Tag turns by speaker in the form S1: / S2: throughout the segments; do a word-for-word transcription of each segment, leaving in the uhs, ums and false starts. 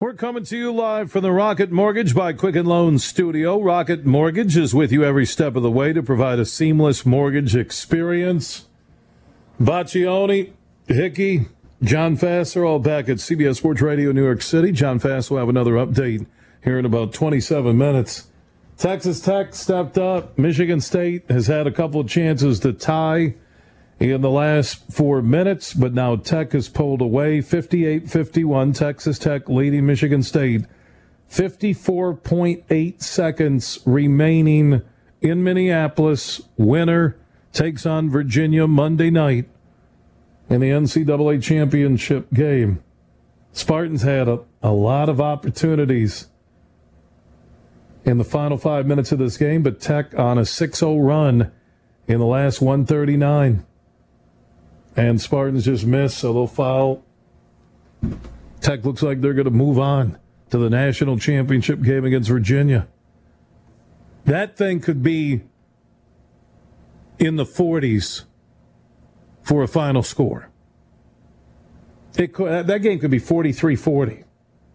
S1: We're coming to you live from the Rocket Mortgage by Quicken Loans studio. Rocket Mortgage is with you every step of the way to provide a seamless mortgage experience. Baccioni, Hickey, John Fass are all back at C B S Sports Radio New York City. John Fass will have another update here in about twenty-seven minutes. Texas Tech stepped up. Michigan State has had a couple of chances to tie in the last four minutes, but now Tech has pulled away. fifty-eight fifty-one, Texas Tech leading Michigan State. fifty-four point eight seconds remaining in Minneapolis. Winner takes on Virginia Monday night in the N C double A championship game. Spartans had a, a lot of opportunities in the final five minutes of this game, but Tech on a six oh run in the last one thirty-nine. And Spartans just miss, so they'll foul. Tech looks like they're going to move on to the national championship game against Virginia. That thing could be in the forties for a final score. It could, that game could be forty-three forty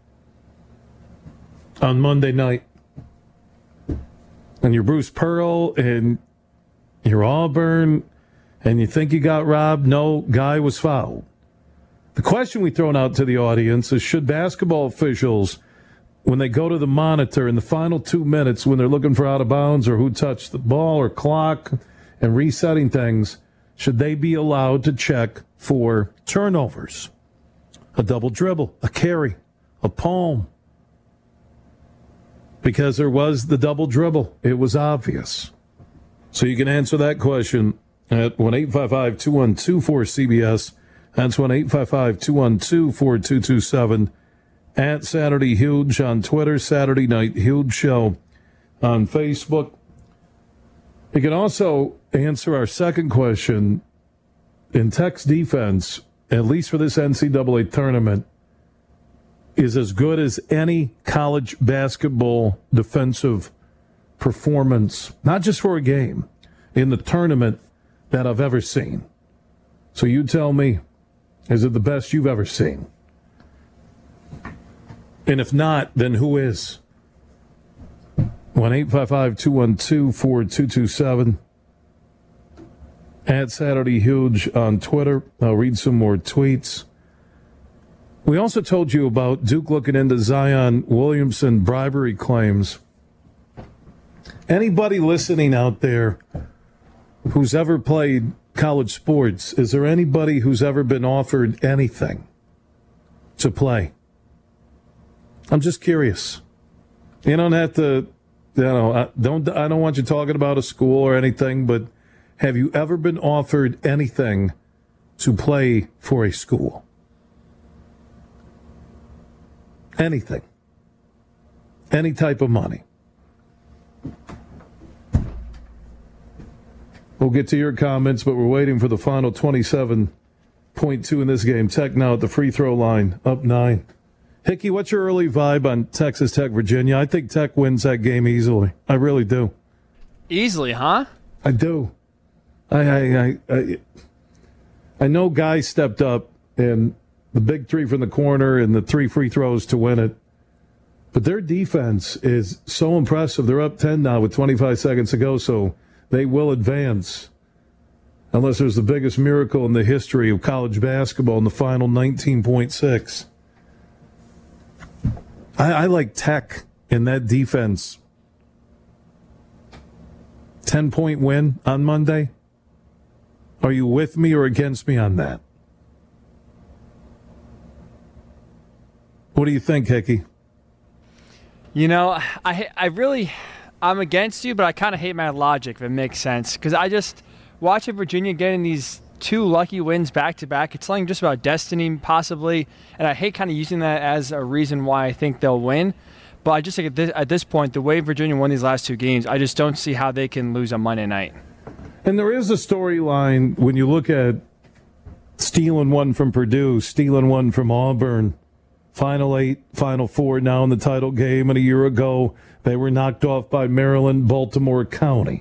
S1: on Monday night. And you're Bruce Pearl and you're Auburn, and you think you got robbed. No, guy was fouled. The question we've thrown out to the audience is, should basketball officials, when they go to the monitor in the final two minutes when they're looking for out of bounds or who touched the ball or clock and resetting things, should they be allowed to check for turnovers? A double dribble, a carry, a palm. Because there was the double dribble. It was obvious. So you can answer that question at one eight five five, two one two, four C B S. That's one eight five five, two one two, four two two seven. At Saturday Huge on Twitter, Saturday Night Huge Show on Facebook. You can also answer our second question. In Tech's defense, at least for this N C double A tournament, is as good as any college basketball defensive performance, not just for a game, in the tournament that I've ever seen. So you tell me, is it the best you've ever seen? And if not, then who is? one eight five five, two one two, four two two seven. At Saturday Huge on Twitter. I'll read some more tweets. We also told you about Duke looking into Zion Williamson bribery claims. Anybody listening out there who's ever played college sports, is there anybody who's ever been offered anything to play? I'm just curious. You don't have to, you know, I don't, I don't want you talking about a school or anything, but have you ever been offered anything to play for a school? Anything. Any type of money. We'll get to your comments, but we're waiting for the final twenty-seven point two in this game. Tech now at the free throw line, up nine. Hickey, what's your early vibe on Texas Tech, Virginia? I think Tech wins that game easily. I really do.
S2: Easily, huh?
S1: I do. I I I, I, I know guys stepped up and the big three from the corner and the three free throws to win it. But their defense is so impressive. They're up ten now with twenty-five seconds to go, so they will advance. Unless there's the biggest miracle in the history of college basketball in the final nineteen point six. I, I like Tech in that defense. ten-point win on Monday. Are you with me or against me on that? What do you think, Hickey?
S2: You know, I I really, I'm against you, but I kind of hate my logic, if it makes sense. Because I just, watching Virginia getting these two lucky wins back-to-back, it's something just about destiny, possibly. And I hate kind of using that as a reason why I think they'll win. But I just think at this, at this point, the way Virginia won these last two games, I just don't see how they can lose on Monday night.
S1: And there is a storyline when you look at stealing one from Purdue, stealing one from Auburn. Final eight, Final four now in the title game, and a year ago they were knocked off by Maryland, Baltimore County.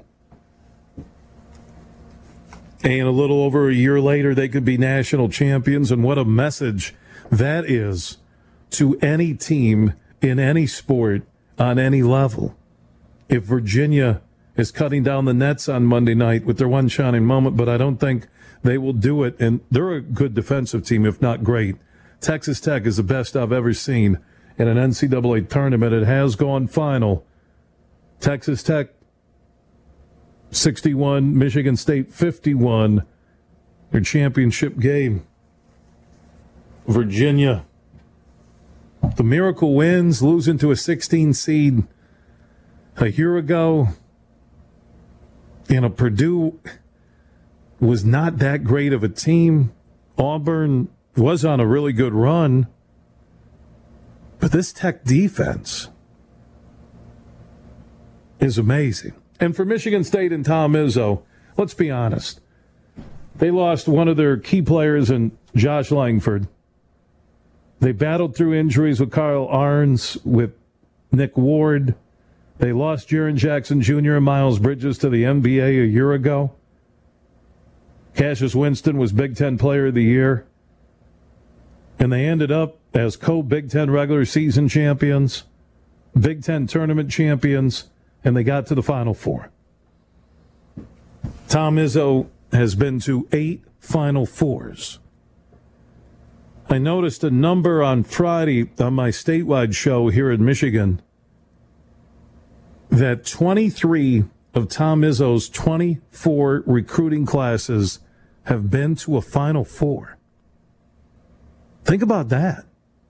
S1: And a little over a year later, they could be national champions, and what a message that is to any team in any sport on any level. If Virginia is cutting down the nets on Monday night with their one shining moment, but I don't think they will do it. And they're a good defensive team, if not great. Texas Tech is the best I've ever seen in an N C double A tournament. It has gone final. Texas Tech sixty-one, Michigan State fifty-one. Their championship game. Virginia. The Miracle wins, losing to a sixteen seed a year ago. You know, Purdue was not that great of a team. Auburn was on a really good run. But this Tech defense is amazing. And for Michigan State and Tom Izzo, let's be honest. They lost one of their key players in Josh Langford. They battled through injuries with Kyle Arns, with Nick Ward. They lost Jaren Jackson Junior and Miles Bridges to the N B A a year ago. Cassius Winston was Big Ten Player of the Year. And they ended up as co-Big Ten regular season champions, Big Ten tournament champions, and they got to the Final Four. Tom Izzo has been to eight Final Fours. I noticed a number on Friday on my statewide show here in Michigan that twenty-three of Tom Izzo's twenty-four recruiting classes have been to a Final Four. Think about that.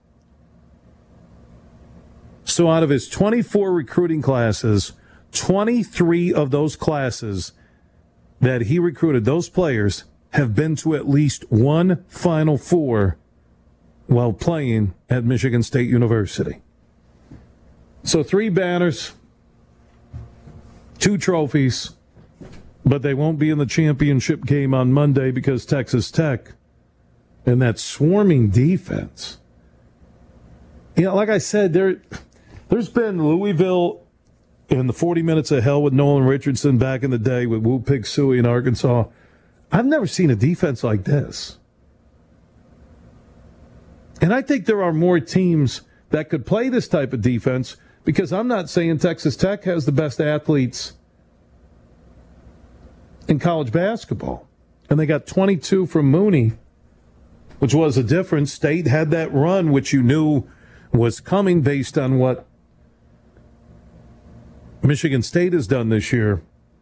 S1: So out of his twenty-four recruiting classes, twenty-three of those classes that he recruited, those players, have been to at least one Final Four while playing at Michigan State University. So three banners, two trophies, but they won't be in the championship game on Monday because Texas Tech and that swarming defense. You know, like I said, there, there's been Louisville in the forty minutes of hell with Nolan Richardson back in the day with Wu Pig Sui in Arkansas. I've never seen a defense like this. And I think there are more teams that could play this type of defense because I'm not saying Texas Tech has the best athletes in college basketball. And they got twenty-two from Mooney, which was a difference. State had that run, which you knew was coming based on what Michigan State has done this year.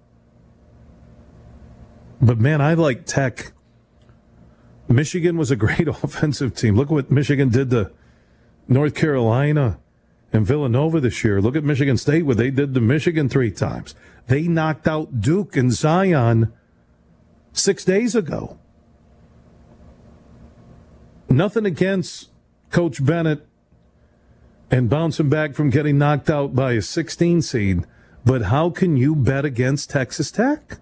S1: But, man, I like Tech. Michigan was a great offensive team. Look what Michigan did to North Carolina and Villanova this year. Look at Michigan State, what they did to Michigan three times. They knocked out Duke and Zion six days ago. Nothing against Coach Bennett and bouncing back from getting knocked out by a sixteen seed, but how can you bet against Texas Tech?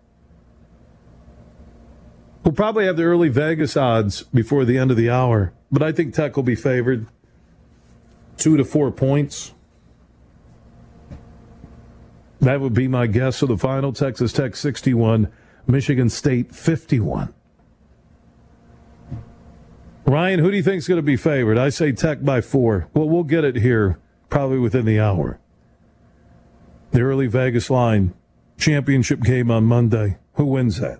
S1: We'll probably have the early Vegas odds before the end of the hour, but I think Tech will be favored two to four points. That would be my guess of the final. Texas Tech sixty-one, Michigan State fifty-one. Ryan, who do you think is going to be favored? I say Tech by four. Well, we'll get it here probably within the hour. The early Vegas line, championship game on Monday. Who wins that?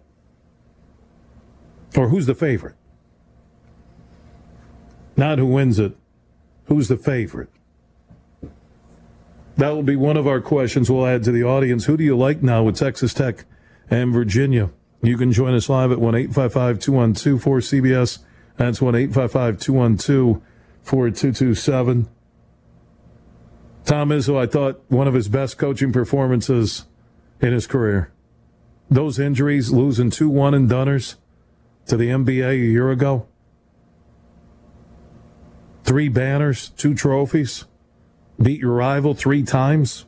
S1: Or who's the favorite? Not who wins it. Who's the favorite? That will be one of our questions we'll add to the audience. Who do you like now with Texas Tech and Virginia? You can join us live at one eight five five, two one two, four C B S. That's one eight five five, two one two, four two two seven. Tom Izzo, I thought one of his best coaching performances in his career. Those injuries, losing two one-and-doners to the N B A a year ago. Three banners, two trophies. Beat your rival three times.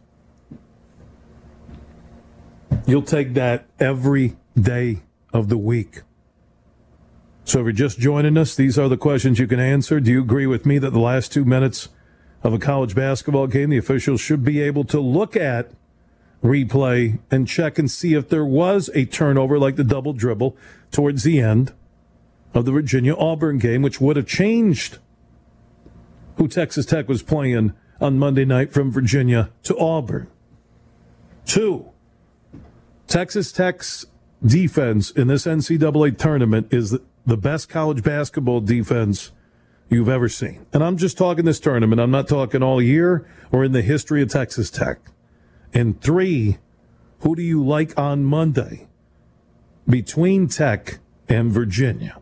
S1: You'll take that every day of the week. So if you're just joining us, these are the questions you can answer. Do you agree with me that the last two minutes of a college basketball game, the officials should be able to look at replay and check and see if there was a turnover like the double dribble towards the end of the Virginia-Auburn game, which would have changed who Texas Tech was playing on Monday night from Virginia to Auburn. Two, Texas Tech's defense in this N C double A tournament is the best college basketball defense you've ever seen. And I'm just talking this tournament. I'm not talking all year or in the history of Texas Tech. And three, who do you like on Monday between Tech and Virginia?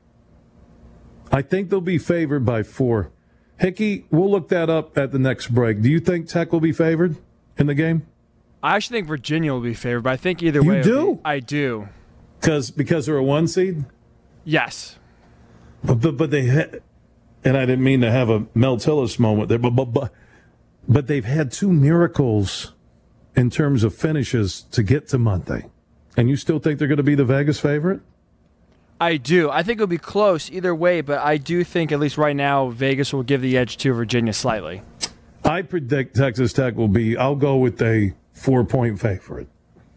S1: I think they'll be favored by four. Hickey, we'll look that up at the next break. Do you think Tech will be favored in the game?
S2: I actually think Virginia will be favored, but I think either
S1: you
S2: way.
S1: You do?
S2: Be, I do.
S1: Because because they're a one seed?
S2: Yes.
S1: But but, but they had, and I didn't mean to have a Mel Tillis moment there, but, but but but they've had two miracles in terms of finishes to get to Monday. And you still think they're going to be the Vegas favorite?
S2: I do. I think it'll be close either way, but I do think, at least right now, Vegas will give the edge to Virginia slightly.
S1: I predict Texas Tech will be, I'll go with a four-point favorite.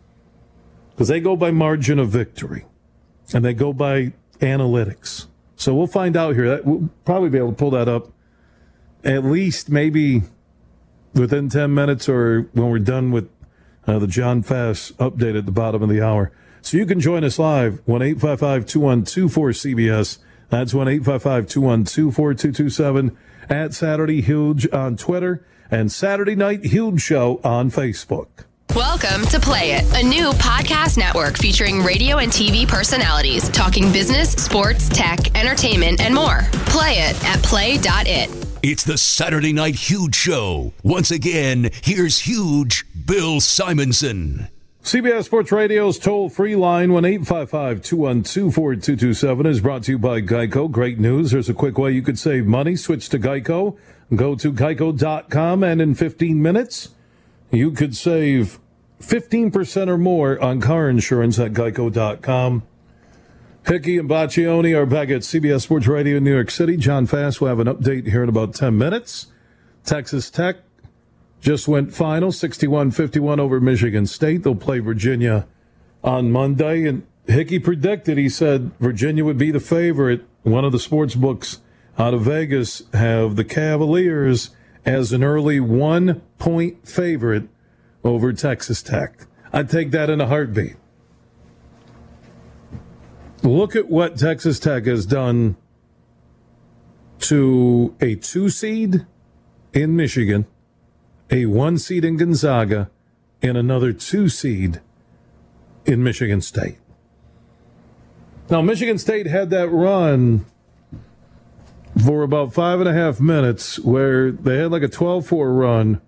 S1: Because they go by margin of victory, and they go by analytics. So we'll find out here. We'll probably be able to pull that up at least maybe within ten minutes or when we're done with uh, the John Fass update at the bottom of the hour. So you can join us live, one eight five five, two one two, four C B S. That's one eight five five, two one two, four two two seven. At Saturday Huge on Twitter and Saturday Night Huge Show on Facebook.
S3: Welcome to Play It, a new podcast network featuring radio and T V personalities talking business, sports, tech, entertainment, and more. Play it at play dot it.
S4: It's the Saturday Night Huge Show. Once again, here's Huge Bill Simonson.
S1: C B S Sports Radio's toll-free line, one eight five five, two one two, four two two seven, is brought to you by Geico. Great news. There's a quick way you could save money. Switch to Geico. Go to geico dot com, and in fifteen minutes, you could save fifteen percent or more on car insurance at geico dot com. Hickey and Baccioni are back at C B S Sports Radio in New York City. John Fass will have an update here in about ten minutes. Texas Tech just went final, sixty-one fifty-one over Michigan State. They'll play Virginia on Monday. And Hickey predicted, he said Virginia would be the favorite. One of the sports books out of Vegas have the Cavaliers as an early one-point favorite over Texas Tech. I'd take that in a heartbeat. Look at what Texas Tech has done to a two-seed in Michigan, a one seed in Gonzaga, and another two seed in Michigan State. Now, Michigan State had that run for about five and a half minutes where they had like a twelve four run,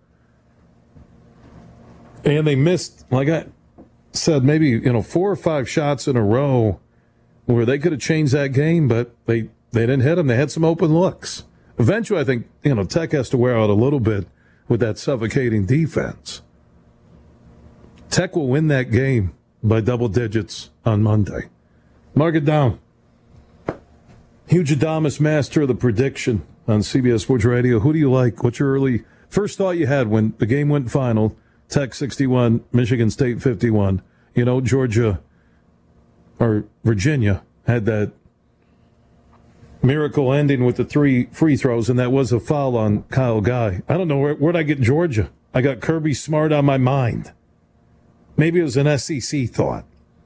S1: and they missed, like I said, maybe, you know, four or five shots in a row where they could have changed that game, but they, they didn't hit them. They had some open looks. Eventually, I think, you know, Tech has to wear out a little bit with that suffocating defense. Tech will win that game by double digits on Monday. Mark it down. Huge Adamas, master of the prediction on C B S Sports Radio. Who do you like? What's your early first thought you had when the game went final? Tech sixty-one, Michigan State fifty-one. You know, Georgia or Virginia had that miracle ending with the three free throws, and that was a foul on Kyle Guy. I don't know, where, where'd I get Georgia? I got Kirby Smart on my mind. Maybe it was an S E C thought.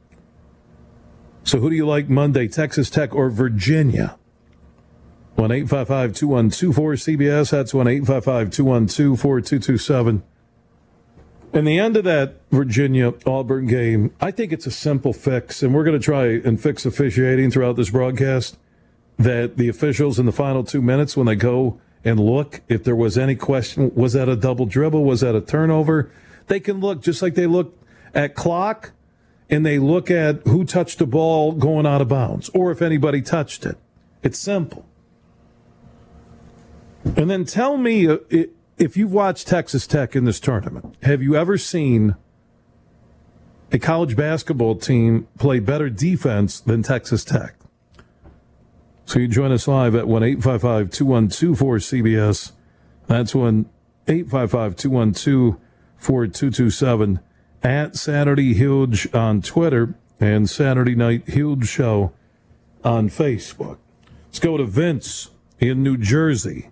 S1: So who do you like Monday, Texas Tech or Virginia? one eight five five, two one two, four C B S. That's one eight five five, two one two, four two two seven. In the end of that Virginia-Auburn game, I think it's a simple fix, and we're going to try and fix officiating throughout this broadcast, that the officials in the final two minutes, when they go and look, if there was any question, was that a double dribble, was that a turnover, they can look just like they look at clock, and they look at who touched the ball going out of bounds, or if anybody touched it. It's simple. And then tell me, if you've watched Texas Tech in this tournament, have you ever seen a college basketball team play better defense than Texas Tech? So you join us live at one eight five five, two one two, four C B S. That's one eight five five, two one two, four two two seven. At Saturday Huge on Twitter and Saturday Night Huge Show on Facebook. Let's go to Vince in New Jersey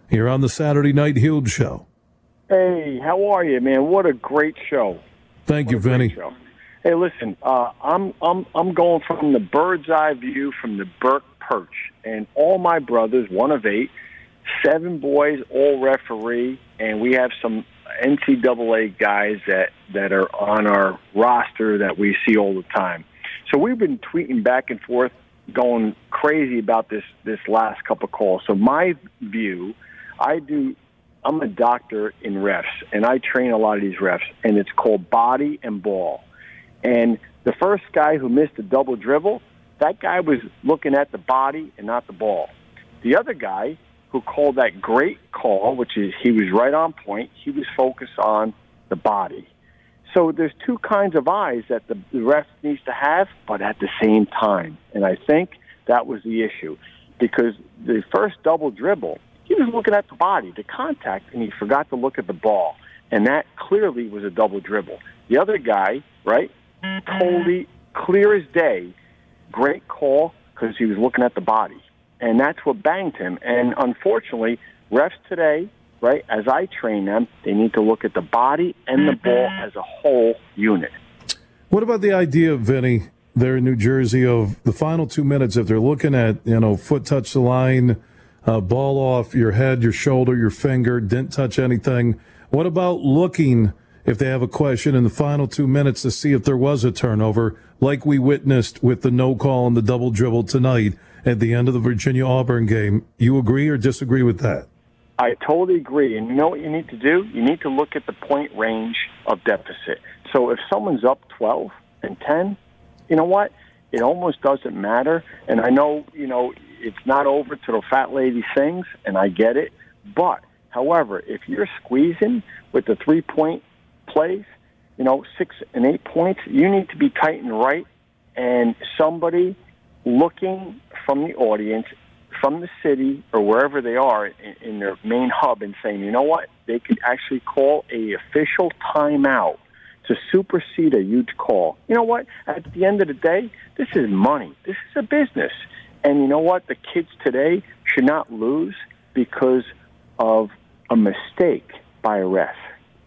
S1: You're on the Saturday Night Huge Show.
S5: Hey, how are you, man? What a great show.
S1: Thank you, Vinny.
S5: Show. Hey, listen, uh, I'm I'm I'm going from the bird's eye view from the Burke perch, and all my brothers, one of eight, seven boys, all referee, and we have some N C double A guys that, that are on our roster that we see all the time. So we've been tweeting back and forth, going crazy about this this last couple of calls. So my view, I do. I'm a doctor in refs, and I train a lot of these refs, and it's called body and ball. And the first guy who missed a double dribble, that guy was looking at the body and not the ball. The other guy who called that great call, which is he was right on point, he was focused on the body. So there's two kinds of eyes that the, the ref needs to have, but at the same time. And I think that was the issue, because the first double dribble, he was looking at the body, the contact, and he forgot to look at the ball. And that clearly was a double dribble. The other guy, right, totally clear as day, great call because he was looking at the body. And that's what banged him. And unfortunately, refs today, right, as I train them, they need to look at the body and the ball as a whole unit.
S1: What about the idea, Vinny, there in New Jersey, of the final two minutes, if they're looking at, you know, foot touch the line, Uh, ball off your head, your shoulder, your finger, didn't touch anything. What about looking, if they have a question, in the final two minutes to see if there was a turnover, like we witnessed with the no call and the double dribble tonight at the end of the Virginia-Auburn game? You agree or disagree with that?
S5: I totally agree. And you know what you need to do? You need to look at the point range of deficit. So if someone's up twelve and ten, you know what? It almost doesn't matter. And I know, you know, it's not over till the fat lady sings, and I get it. But, however, if you're squeezing with the three-point plays, you know, six and eight points, you need to be tight and right. And somebody looking from the audience, from the city, or wherever they are in, in their main hub, and saying, you know what, they could actually call a official timeout to supersede a huge call. You know what? At the end of the day, this is money. This is a business. And you know what? The kids today should not lose because of a mistake by a ref.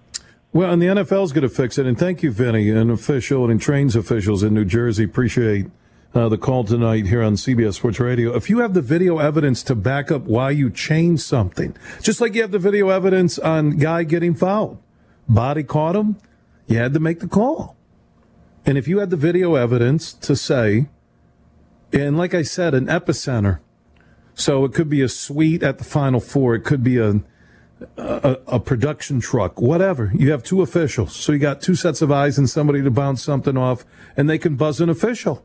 S1: Well, and the N F L is going to fix it. And thank you, Vinny, an official and trains officials in New Jersey. Appreciate uh, the call tonight here on C B S Sports Radio. If you have the video evidence to back up why you changed something, just like you have the video evidence on guy getting fouled, body caught him, you had to make the call. And if you had the video evidence to say, and like I said, an epicenter, so it could be a suite at the Final Four, it could be a, a a production truck, whatever. You have two officials, so you got two sets of eyes and somebody to bounce something off, and they can buzz an official.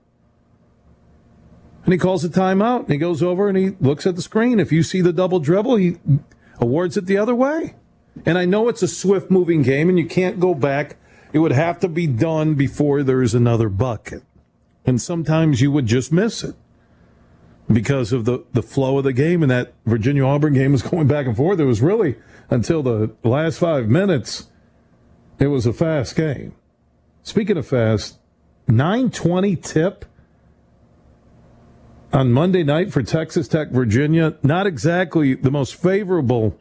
S1: And he calls a timeout, and he goes over and he looks at the screen. If you see the double dribble, he awards it the other way. And I know it's a swift-moving game, and you can't go back. It would have to be done before there's another bucket. And sometimes you would just miss it because of the, the flow of the game. And that Virginia-Auburn game was going back and forth. It was really, until the last five minutes, it was a fast game. Speaking of fast, nine twenty tip on Monday night for Texas Tech, Virginia. Not exactly the most favorable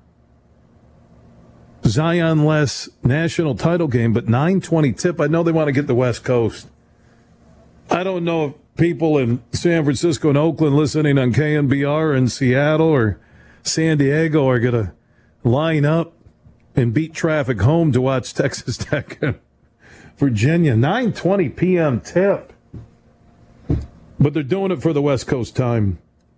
S1: Zion-less national title game, but nine twenty tip. I know they want to get the West Coast. I don't know if people in San Francisco and Oakland listening on K N B R in Seattle or San Diego are going to line up and beat traffic home to watch Texas Tech and Virginia. nine twenty p.m. tip. But they're doing it for the West Coast time.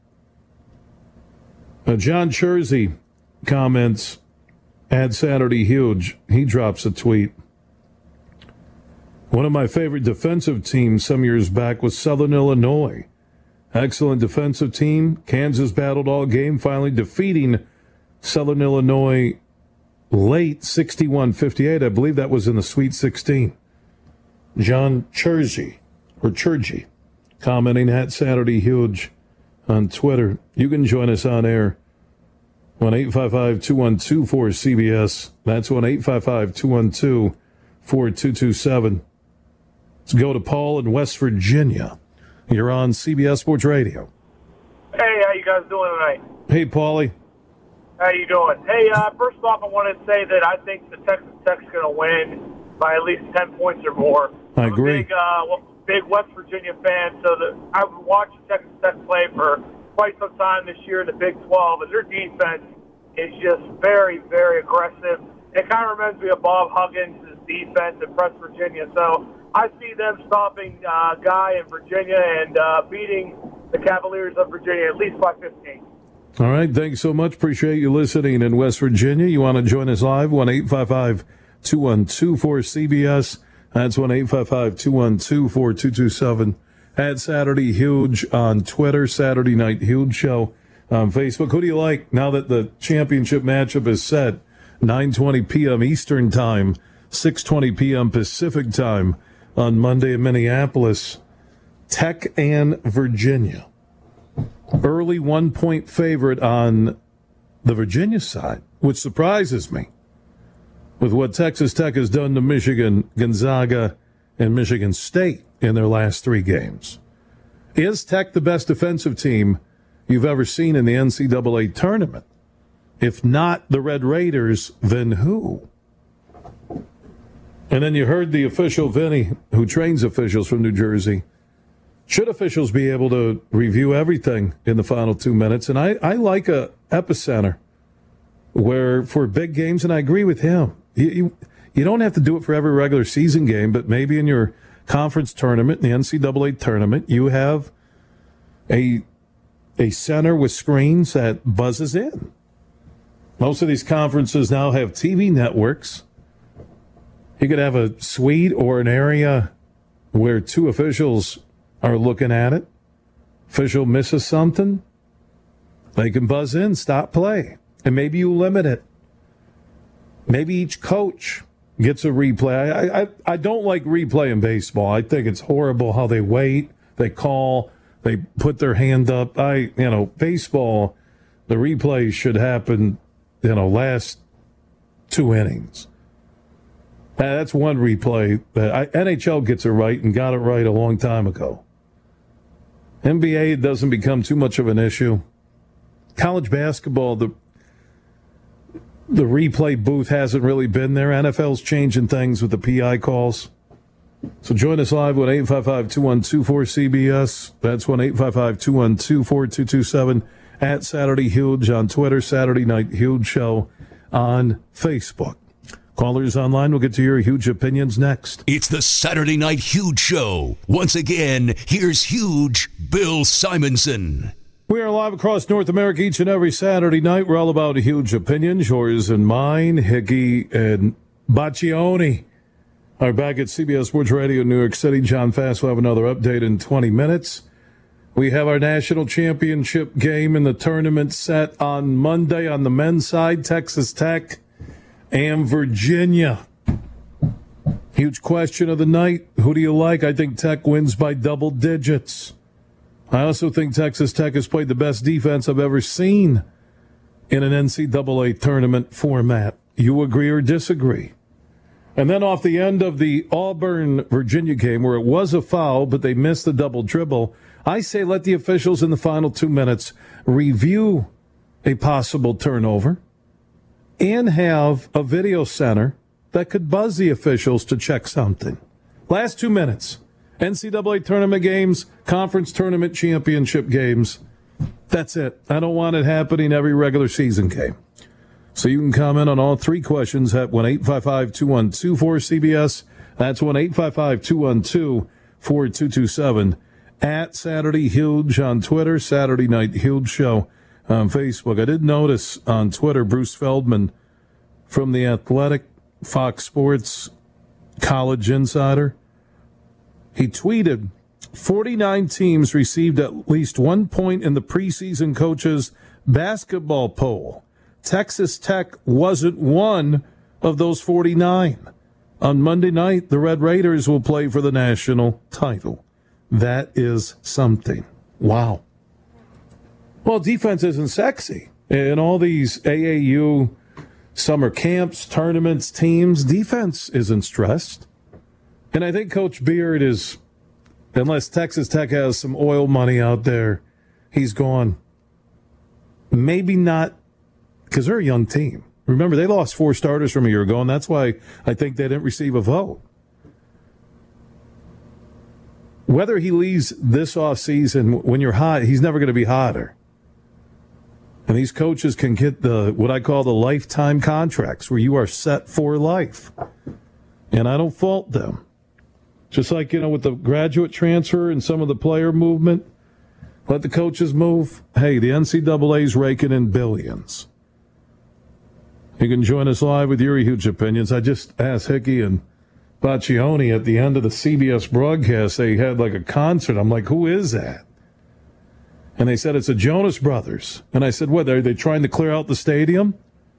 S1: Uh, John Chersey comments, at Saturday Huge. He drops a tweet. One of my favorite defensive teams some years back was Southern Illinois. Excellent defensive team. Kansas battled all game, finally defeating Southern Illinois late sixty-one fifty-eight. I believe that was in the Sweet sixteen. John Chersey, or Churgy, commenting at Saturday Huge on Twitter. You can join us on air. one eight five five, two one two, four C B S. That's one eight five five, two one two, four two two seven. Let's go to Paul in West Virginia. You're on C B S Sports Radio.
S6: Hey, how you guys doing tonight?
S1: Hey, Paulie.
S6: How you doing? Hey, uh, first off, I want to say that I think the Texas Tech's going to win by at least ten points or more.
S1: I
S6: I'm
S1: agree.
S6: A big, uh, big West Virginia fan, so that I've watched Texas Tech play for quite some time this year in the Big twelve, and their defense is just very, very aggressive. It kind of reminds me of Bob Huggins' defense in West Virginia. So I see them stopping uh, Guy in Virginia and uh, beating the Cavaliers of Virginia at least by fifteen.
S1: All right, thanks so much. Appreciate you listening in West Virginia. You want to join us live? one eight five five, two one two, four C B S. That's one eight five five, two one two, four two two seven. At Saturday Huge on Twitter, Saturday Night Huge Show on Facebook. Who do you like now that the championship matchup is set? nine twenty p.m. Eastern Time, six twenty p.m. Pacific Time on Monday in Minneapolis. Tech and Virginia. Early one-point favorite on the Virginia side, which surprises me with what Texas Tech has done to Michigan, Gonzaga, and Michigan State in their last three games. Is Tech the best defensive team you've ever seen in the N C double A tournament? If not the Red Raiders, then who? And then you heard the official, Vinny, who trains officials from New Jersey. Should officials be able to review everything in the final two minutes? And I, I like a epicenter where for big games, and I agree with him, you, you, you don't have to do it for every regular season game, but maybe in your conference tournament, in the N C double A tournament, you have a a center with screens that buzzes in. Most of these conferences now have T V networks. You could have a suite or an area where two officials are looking at it. Official misses something, they can buzz in, stop play. And maybe you limit it. Maybe each coach gets a replay. I, I, I don't like replay in baseball. I think it's horrible how they wait, they call, they put their hand up. I, you know, baseball, the replay should happen, you know, last two innings. Uh, that's one replay. That I, N H L gets it right and got it right a long time ago. N B A doesn't become too much of an issue. College basketball, the the replay booth hasn't really been there. N F L's changing things with the P I calls. So join us live with eight five five, two one two, four C B S. That's one eight five five, two one two, four two two seven. At Saturday Huge on Twitter, Saturday Night Huge Show on Facebook. Callers online will get to your huge opinions next.
S4: It's the Saturday Night Huge Show. Once again, here's Huge Bill Simonson.
S1: We are live across North America each and every Saturday night. We're all about huge opinions, yours and mine. Hickey and Baccioni are back at C B S Sports Radio in New York City. John Fass will have another update in twenty minutes. We have our national championship game in the tournament set on Monday on the men's side, Texas Tech and Virginia. Huge question of the night. Who do you like? I think Tech wins by double digits. I also think Texas Tech has played the best defense I've ever seen in an N C double A tournament format. You agree or disagree? And then off the end of the Auburn-Virginia game, where it was a foul, but they missed the double dribble, I say let the officials in the final two minutes review a possible turnover and have a video center that could buzz the officials to check something. Last two minutes. N C double A tournament games, conference tournament championship games. That's it. I don't want it happening every regular season game. So you can comment on all three questions at one eight five five, two one two, four C B S. That's one eight five five, two one two, four two two seven. At Saturday Huge on Twitter, Saturday Night Huge Show on Facebook. I did notice on Twitter, Bruce Feldman from The Athletic, Fox Sports, College Insider, he tweeted, forty-nine teams received at least one point in the preseason coaches basketball poll. Texas Tech wasn't one of those forty-nine. On Monday night, the Red Raiders will play for the national title. That is something. Wow. Well, defense isn't sexy. In all these A A U summer camps, tournaments, teams, defense isn't stressed. And I think Coach Beard is, unless Texas Tech has some oil money out there, he's gone. Maybe not because they're a young team. Remember, they lost four starters from a year ago, and that's why I think they didn't receive a vote. Whether he leaves this offseason, when you're hot, he's never going to be hotter. And these coaches can get the what I call the lifetime contracts, where you are set for life. And I don't fault them. Just like, you know, with the graduate transfer and some of the player movement, let the coaches move. Hey, the N C double A's raking in billions. You can join us live with your huge opinions. I just asked Hickey and Baccioni at the end of the C B S broadcast. They had like a concert. I'm like, who is that? And they said it's the Jonas Brothers. And I said, what, are they trying to clear out the stadium?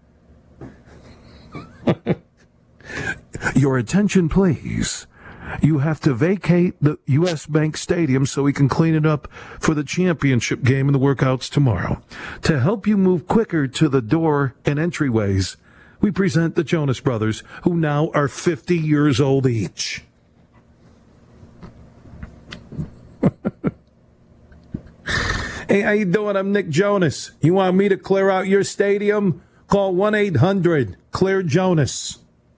S1: Your attention, please. You have to vacate the U S. Bank Stadium so we can clean it up for the championship game and the workouts tomorrow. To help you move quicker to the door and entryways, we present the Jonas Brothers, who now are fifty years old each. Hey, how you doing? I'm Nick Jonas. You want me to clear out your stadium? Call one eight hundred clear Jonas.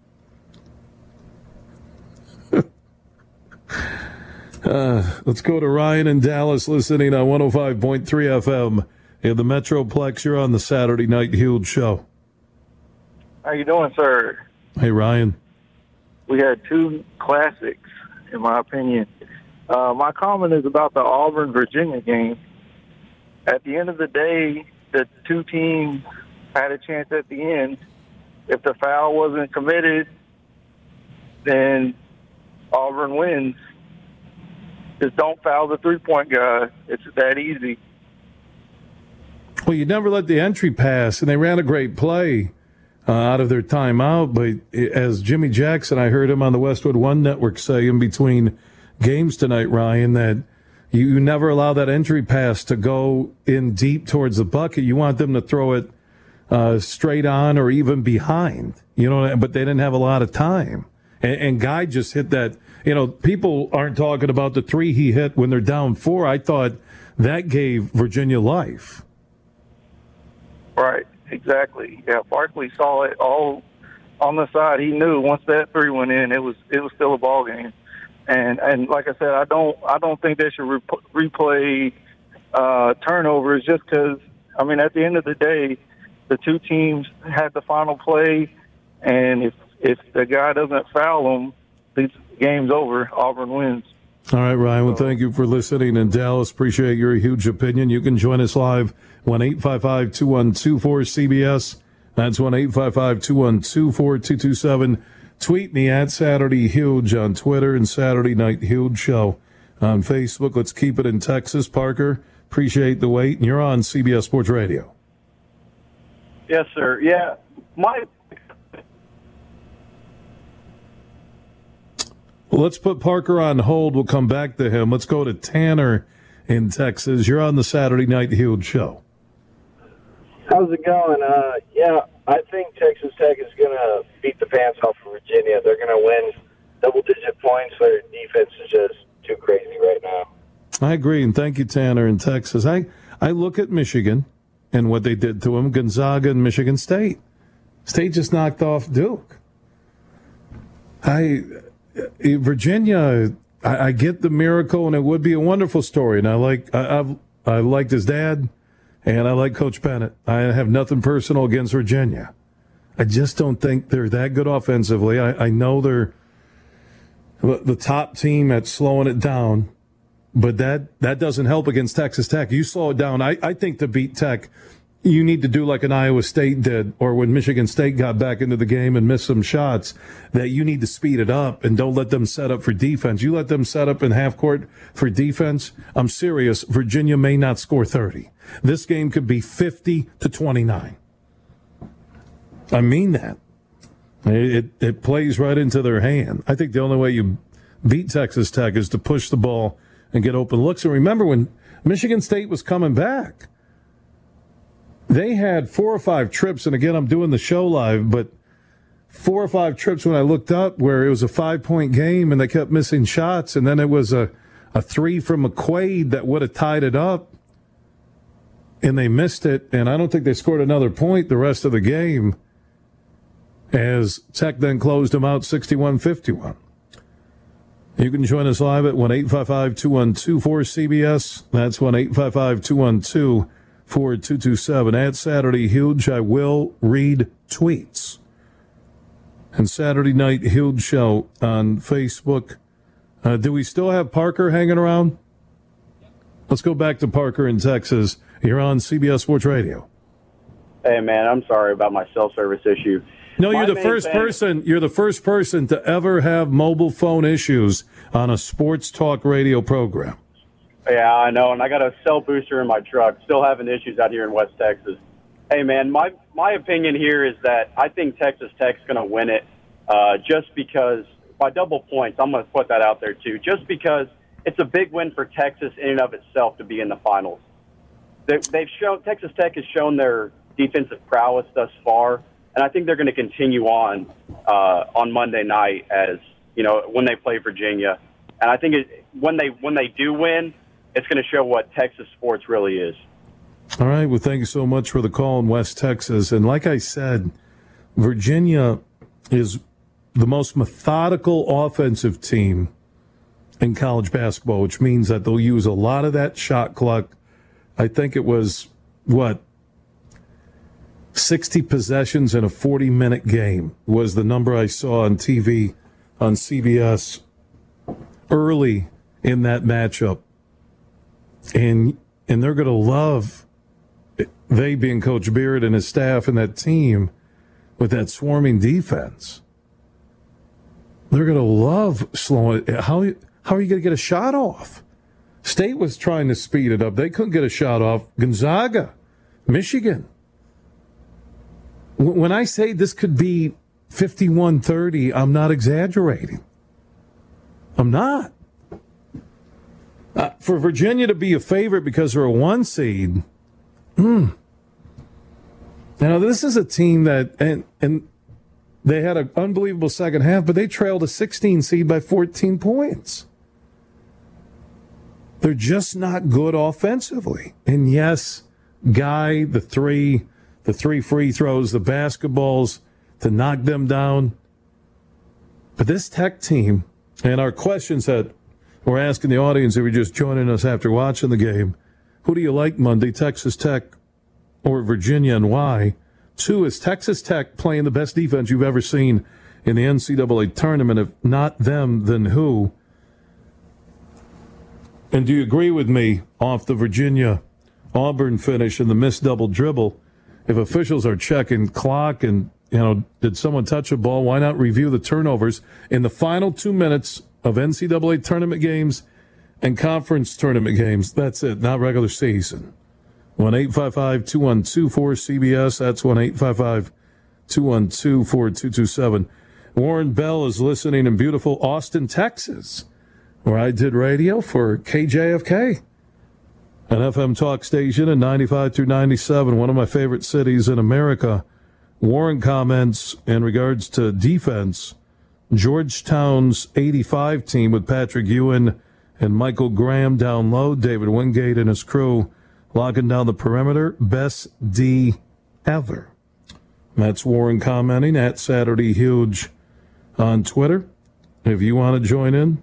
S1: Uh, let's go to Ryan in Dallas, listening on one oh five point three F M in the Metroplex. You're on the Saturday Night Huge Show.
S7: How you doing, sir?
S1: Hey, Ryan.
S7: We had two classics, in my opinion. Uh, my comment is about the Auburn-Virginia game. At the end of the day, the two teams had a chance at the end. If the foul wasn't committed, then Auburn wins. Just don't foul the three-point guy. It's that easy.
S1: Well, you never let the entry pass, and they ran a great play uh, out of their timeout. But as Jimmy Jackson, I heard him on the Westwood One Network say in between games tonight, Ryan, that you, you never allow that entry pass to go in deep towards the bucket. You want them to throw it uh, straight on or even behind. You know, but they didn't have a lot of time. And, and Guy just hit that. You know, people aren't talking about the three he hit when they're down four. I thought that gave Virginia life.
S7: Right, exactly. Yeah, Barkley saw it all on the side. He knew once that three went in, it was it was still a ball game. And and like I said, I don't I don't think they should re- replay uh, turnovers just because. I mean, at the end of the day, the two teams had the final play, and if if the guy doesn't foul them, the game's over. Auburn wins.
S1: All right, Ryan. Well, thank you for listening in Dallas. Appreciate your huge opinion. You can join us live, one eight five five, two one two four, C B S. That's one eight five five, two one two four, two two seven. Tweet me at Saturday Huge on Twitter and Saturday Night Huge Show on Facebook. Let's keep it in Texas. Parker, appreciate the wait. And you're on C B S Sports Radio.
S6: Yes, sir. Yeah. My
S1: Well, let's put Parker on hold. We'll come back to him. Let's go to Tanner in Texas. You're on the Saturday Night Huge Show.
S8: How's it going? Uh, yeah, I think Texas Tech is going to beat the pants off of Virginia. They're going to win double-digit points. Their defense is just too crazy right now.
S1: I agree, and thank you, Tanner, in Texas. I, I look at Michigan and what they did to them, Gonzaga and Michigan State. State just knocked off Duke. I... Virginia, I, I get the miracle, and it would be a wonderful story. And I like, I, I've, I liked his dad, and I like Coach Bennett. I have nothing personal against Virginia. I just don't think they're that good offensively. I, I know they're the top team at slowing it down, but that, that doesn't help against Texas Tech. You slow it down. I, I think to beat Tech, you need to do like an Iowa State did, or when Michigan State got back into the game and missed some shots, that you need to speed it up and don't let them set up for defense. You let them set up in half court for defense, I'm serious, Virginia may not score thirty. This game could be fifty to twenty-nine. I mean that. It, it, it plays right into their hand. I think the only way you beat Texas Tech is to push the ball and get open looks. And remember when Michigan State was coming back, they had four or five trips, and again, I'm doing the show live, but four or five trips when I looked up where it was a five-point game and they kept missing shots, and then it was a, a three from McQuaid that would have tied it up. and they missed it, and I don't think they scored another point the rest of the game, as Tech then closed them out sixty-one fifty-one. You can join us live at one eight five five, two one two, four C B S. That's one eight five five, two one two, four two two seven. At Saturday Huge, I will read tweets. And Saturday Night Huge Show on Facebook. Uh, do we still have Parker hanging around? Let's go back to Parker in Texas. You're on C B S Sports Radio.
S9: Hey, man, I'm sorry about my cell service issue.
S1: No,
S9: My
S1: you're the
S9: main
S1: first
S9: thing-
S1: person. You're the first person to ever have mobile phone issues on a sports talk radio program.
S9: Yeah, I know, and I got a cell booster in my truck. Still having issues out here in West Texas. Hey, man, my my opinion here is that I think Texas Tech's going to win it uh, just because, by double points, I'm going to put that out there too, just because it's a big win for Texas in and of itself to be in the finals. They, they've shown Texas Tech has shown their defensive prowess thus far, and I think they're going to continue on uh, on Monday night as you know when they play Virginia. And I think it, when they when they do win, it's going to show what Texas sports really is.
S1: All right. Well, thank you so much for the call in West Texas. And like I said, Virginia is the most methodical offensive team in college basketball, which means that they'll use a lot of that shot clock. I think it was, what, sixty possessions in a forty-minute game was the number I saw on T V on C B S early in that matchup. And and they're going to love, they being Coach Beard and his staff and that team with that swarming defense. They're going to love slowing it. How, how are you going to get a shot off? State was trying to speed it up. They couldn't get a shot off. Gonzaga, Michigan. When I say this could be fifty-one thirty, I'm not exaggerating. I'm not. Uh, for Virginia to be a favorite because they're a one seed, hmm. Now, this is a team that, and, and they had an unbelievable second half, but they trailed a sixteen seed by fourteen points. They're just not good offensively. And yes, Guy, the three, the three free throws, the basketballs to knock them down. But this Tech team, and our questions that we're asking the audience if you're just joining us after watching the game, who do you like Monday, Texas Tech or Virginia, and why? Two, is Texas Tech playing the best defense you've ever seen in the N C double A tournament? If not them, then who? And do you agree with me off the Virginia-Auburn finish and the missed double dribble? If officials are checking clock and, you know, did someone touch a ball, why not review the turnovers in the final two minutes of N C double A tournament games and conference tournament games? That's it, not regular season. one eight five five, two one two, four C B S. That's one eight five five, two one two, four two two seven. Warren Bell is listening in beautiful Austin, Texas, where I did radio for K J F K, an F M talk station in ninety-five through ninety-seven, one of my favorite cities in America. Warren comments in regards to defense. Georgetown's eighty-five team with Patrick Ewing and Michael Graham down low, David Wingate and his crew locking down the perimeter. Best D ever. That's Warren commenting at Saturday Huge on Twitter. If you want to join in,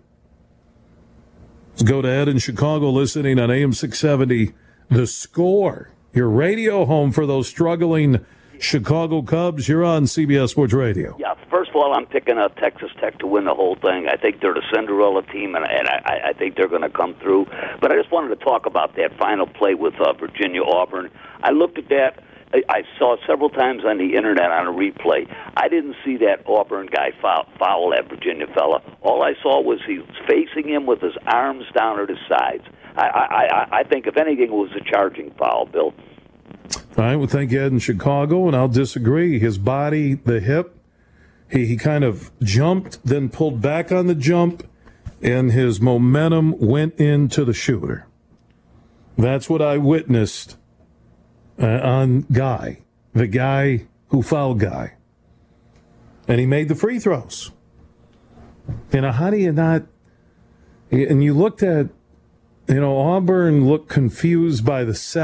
S1: let's go to Ed in Chicago listening on A M six seventy. The Score, your radio home for those struggling Chicago Cubs. You're on C B S Sports Radio.
S10: Yeah, first of all, I'm picking up Texas Tech to win the whole thing. I think they're the Cinderella team, and, and I, I think they're going to come through. But I just wanted to talk about that final play with uh, Virginia-Auburn. I looked at that. I, I saw it several times on the Internet on a replay. I didn't see that Auburn guy foul, foul that Virginia fella. All I saw was he was facing him with his arms down at his sides. I, I, I think, if anything, it was a charging foul, Bill.
S1: All right, well, thank you, Ed in Chicago, and I'll disagree. His body, the hip, he, he kind of jumped, then pulled back on the jump, and his momentum went into the shooter. That's what I witnessed uh, on Guy, the guy who fouled Guy. And he made the free throws. You know, how do you not... And you looked at, you know, Auburn looked confused by the set.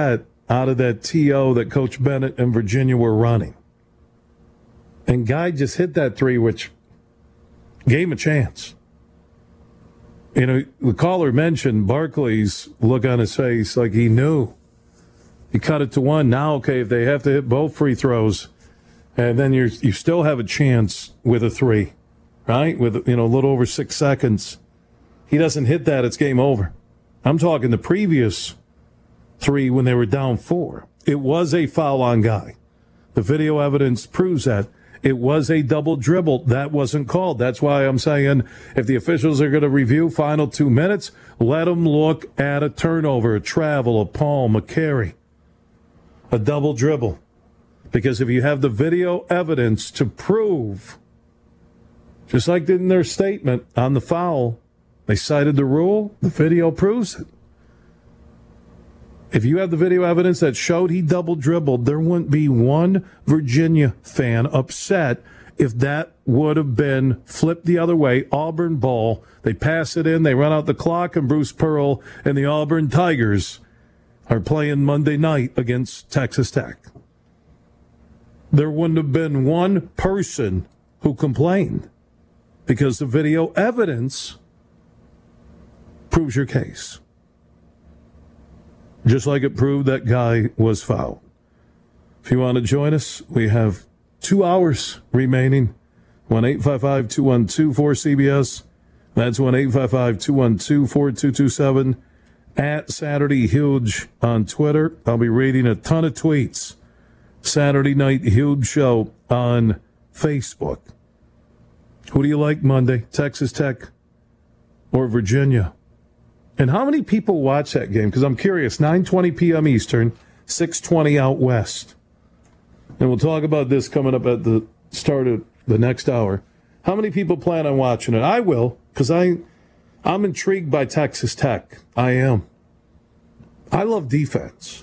S1: out of that T O that Coach Bennett and Virginia were running. And Guy just hit that three, which gave him a chance. You know, the caller mentioned Barkley's look on his face like he knew. He cut it to one. Now, okay, if they have to hit both free throws, and then you you still have a chance with a three, right? With, you know, a little over six seconds. He doesn't hit that, it's game over. I'm talking the previous three when they were down four. It was a foul on Guy. The video evidence proves that. It was a double dribble. That wasn't called. That's why I'm saying if the officials are going to review final two minutes, let them look at a turnover, a travel, a palm, a carry, a double dribble. Because if you have the video evidence to prove, just like in their statement on the foul, they cited the rule, the video proves it. If you have the video evidence that showed he double dribbled, there wouldn't be one Virginia fan upset if that would have been flipped the other way. Auburn ball, they pass it in, they run out the clock, and Bruce Pearl and the Auburn Tigers are playing Monday night against Texas Tech. There wouldn't have been one person who complained because the video evidence proves your case. Just like it proved that Guy was fouled. If you want to join us, we have two hours remaining. one eight five five, two one two, four C B S. That's one eight five five, two one two, four two two seven. At Saturday Huge on Twitter. I'll be reading a ton of tweets. Saturday Night Huge Show on Facebook. Who do you like Monday? Texas Tech or Virginia? And how many people watch that game? Because I'm curious. nine twenty p.m. Eastern, six twenty out west. And we'll talk about this coming up at the start of the next hour. How many people plan on watching it? I will, because I, I'm intrigued by Texas Tech. I am. I love defense.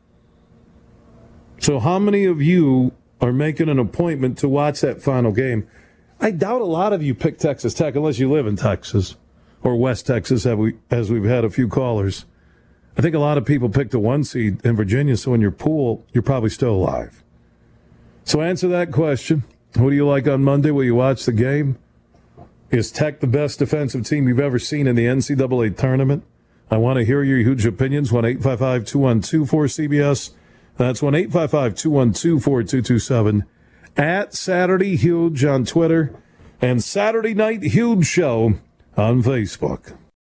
S1: So how many of you are making an appointment to watch that final game? I doubt a lot of you pick Texas Tech unless you live in Texas. Or West Texas, as, we, as we've had a few callers. I think a lot of people picked the one seed in Virginia, so in your pool, you're probably still alive. So answer that question. Who do you like on Monday? Will you watch the game? Is Tech the best defensive team you've ever seen in the N C double A tournament? I want to hear your huge opinions. one eight five five, two one two, four C B S. That's one eight five five, two one two, four two two seven. At Saturday Huge on Twitter and Saturday Night Huge Show on Facebook.